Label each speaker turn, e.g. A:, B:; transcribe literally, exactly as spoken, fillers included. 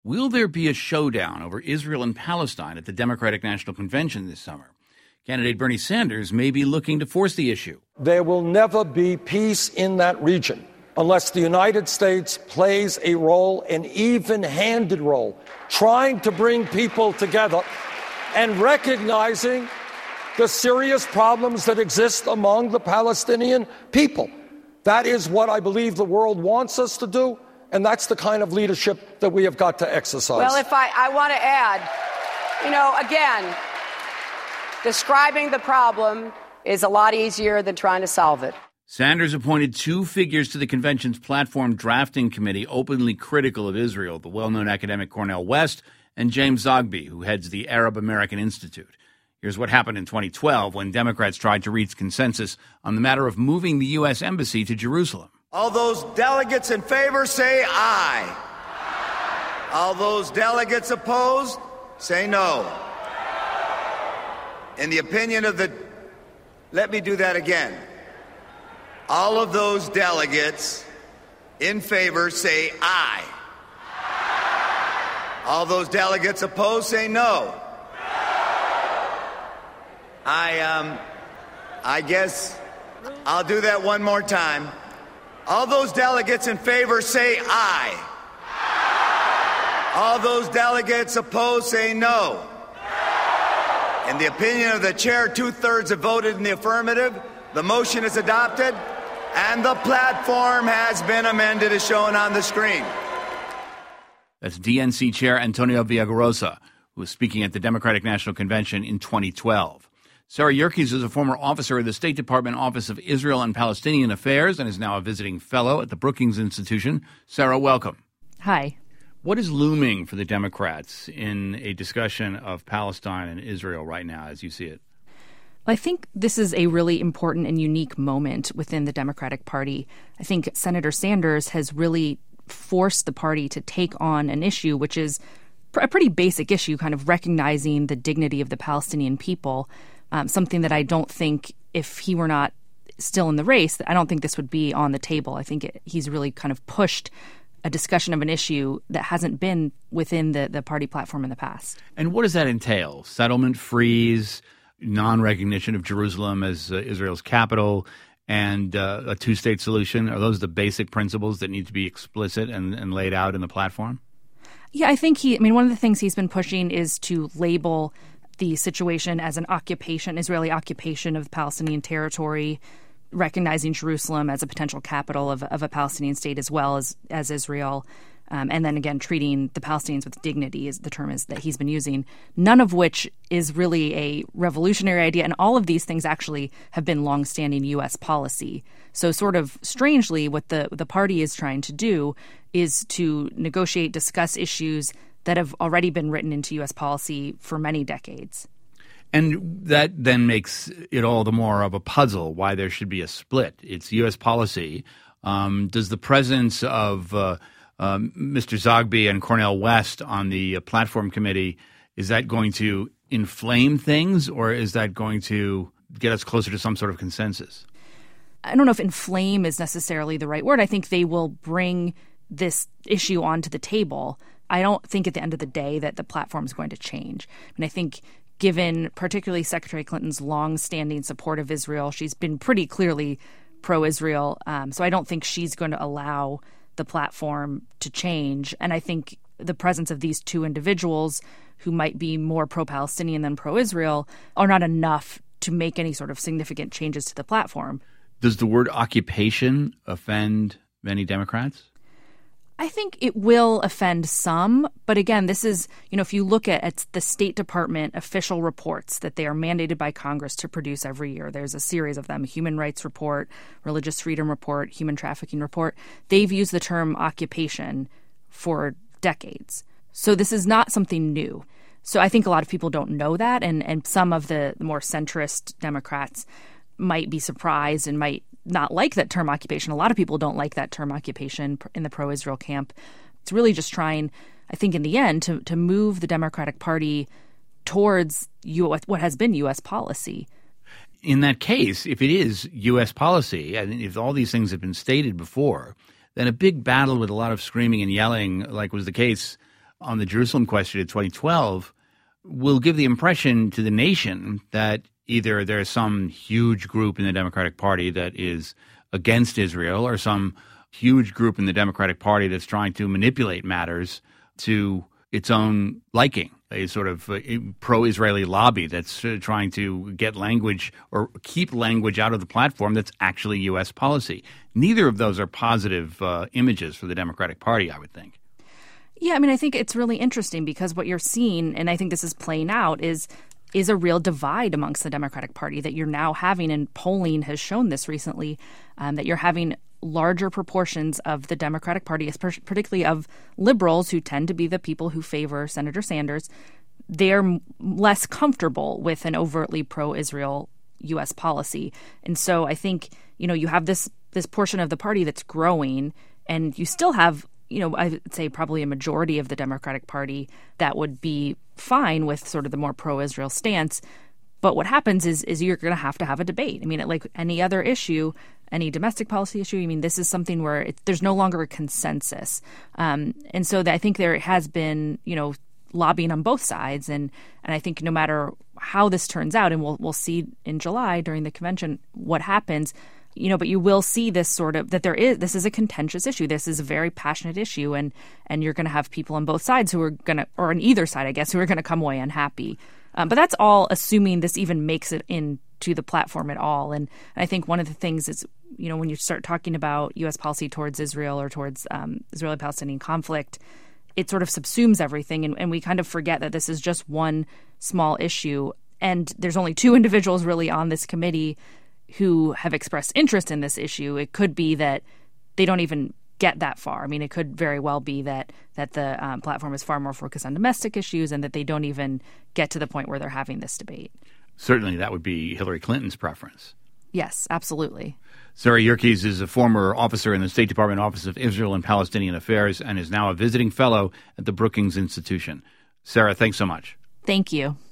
A: Will there be a showdown over Israel and Palestine at the Democratic National Convention this summer? Candidate Bernie Sanders may be looking to force the issue.
B: There will never be peace in that region unless the United States plays a role, an even-handed role, trying to bring people together and recognizing the serious problems that exist among the Palestinian people. That is what I believe the world wants us to do, and that's the kind of leadership that we have got to exercise.
C: Well, if I, I want to add, you know, again, describing the problem is a lot easier than trying to solve it.
A: Sanders appointed two figures to the convention's platform drafting committee openly critical of Israel, the well-known academic Cornel West and James Zogby, who heads the Arab American Institute. Here's what happened in twenty twelve when Democrats tried to reach consensus on the matter of moving the U S embassy to Jerusalem.
D: All those delegates in favor say aye. All those delegates opposed say no. In the opinion of the... Let me do that again. All of those delegates in favor say aye. All those delegates opposed say no. I, um, I guess I'll do that one more time. All those delegates in favor say aye. All those delegates opposed say no. In the opinion of the chair, two-thirds have voted in the affirmative. The motion is adopted, and the platform has been amended as shown on the screen.
A: That's D N C Chair Antonio Villagrosa, who was speaking at the Democratic National Convention in twenty twelve. Sarah Yerkes is a former officer of the State Department Office of Israel and Palestinian Affairs and is now a visiting fellow at the Brookings Institution. Sarah, welcome.
E: Hi.
A: What is looming for the Democrats in a discussion of Palestine and Israel right now, as you see it?
E: I think this is a really important and unique moment within the Democratic Party. I think Senator Sanders has really forced the party to take on an issue which is a pretty basic issue, kind of recognizing the dignity of the Palestinian people, um, something that I don't think, if he were not still in the race, I don't think this would be on the table. I think it, he's really kind of pushed a discussion of an issue that hasn't been within the, the party platform in the past.
A: And what does that entail? Settlement freeze, non-recognition of Jerusalem as uh, Israel's capital, and uh, a two-state solution? Are those the basic principles that need to be explicit and, and laid out in the platform?
E: Yeah, I think he, I mean, one of the things he's been pushing is to label the situation as an occupation, Israeli occupation of Palestinian territory, recognizing Jerusalem as a potential capital of, of a Palestinian state as well as, as Israel. Um, and then again, treating the Palestinians with dignity is the term is that he's been using, none of which is really a revolutionary idea. And all of these things actually have been longstanding U S policy. So sort of strangely, what the, the party is trying to do is to negotiate, discuss issues that have already been written into U S policy for many decades.
A: And that then makes it all the more of a puzzle why there should be a split. It's U S policy. Um, does the presence of uh, um, Mister Zogby and Cornel West on the uh, platform committee, is that going to inflame things, or is that going to get us closer to some sort of consensus?
E: I don't know if inflame is necessarily the right word. I think they will bring this issue onto the table. I don't think at the end of the day that the platform is going to change. And I think given particularly Secretary Clinton's longstanding support of Israel, she's been pretty clearly pro-Israel. Um, so I don't think she's going to allow the platform to change. And I think the presence of these two individuals who might be more pro-Palestinian than pro-Israel are not enough to make any sort of significant changes to the platform.
A: Does the word occupation offend many Democrats?
E: I think it will offend some. But again, this is, you know, if you look at, at the State Department official reports that they are mandated by Congress to produce every year, there's a series of them, Human Rights Report, Religious Freedom Report, Human Trafficking Report. They've used the term occupation for decades. So this is not something new. So I think a lot of people don't know that. And, and some of the, the more centrist Democrats might be surprised and might not like that term occupation. A lot of people don't like that term occupation in the pro-Israel camp. It's really just trying, I think, in the end, to, to move the Democratic Party towards U S, what has been U S policy.
A: In that case, if it is U S policy, and if all these things have been stated before, then a big battle with a lot of screaming and yelling, like was the case on the Jerusalem question in twenty twelve will give the impression to the nation that either there's some huge group in the Democratic Party that is against Israel or some huge group in the Democratic Party that's trying to manipulate matters to its own liking, a sort of uh, pro-Israeli lobby that's uh, trying to get language or keep language out of the platform that's actually U S policy. Neither of those are positive uh, images for the Democratic Party, I would think.
E: Yeah, I mean, I think it's really interesting because what you're seeing, and I think this is playing out, is is a real divide amongst the Democratic Party that you're now having, and polling has shown this recently, um, that you're having larger proportions of the Democratic Party, particularly of liberals who tend to be the people who favor Senator Sanders. They're less comfortable with an overtly pro-Israel U S policy. And so I think, you know, you have this this portion of the party that's growing, and you still have, you know, I would say probably a majority of the Democratic Party that would be fine with sort of the more pro-Israel stance. But what happens is is you're going to have to have a debate. I mean, like any other issue, any domestic policy issue, I mean, this is something where it, there's no longer a consensus. Um, and so that I think there has been, you know, lobbying on both sides. And, and I think no matter how this turns out, and we'll we'll see in July during the convention what happens, you know, but you will see this sort of that there is this is a contentious issue. This is a very passionate issue. And and you're going to have people on both sides who are going to, or on either side, I guess, who are going to come away unhappy. Um, but that's all assuming this even makes it into the platform at all. And I think one of the things is, you know, when you start talking about U S policy towards Israel or towards um, Israeli-Palestinian conflict, it sort of subsumes everything. And, and we kind of forget that this is just one small issue. And there's only two individuals really on this committee who have expressed interest in this issue. It could be that they don't even get that far. I mean, it could very well be that that the um, platform is far more focused on domestic issues and that they don't even get to the point where they're having this debate.
A: Certainly that would be Hillary Clinton's preference.
E: Yes, absolutely.
A: Sarah Yerkes is a former officer in the State Department Office of Israel and Palestinian Affairs and is now a visiting fellow at the Brookings Institution. Sarah, thanks so much.
E: Thank you.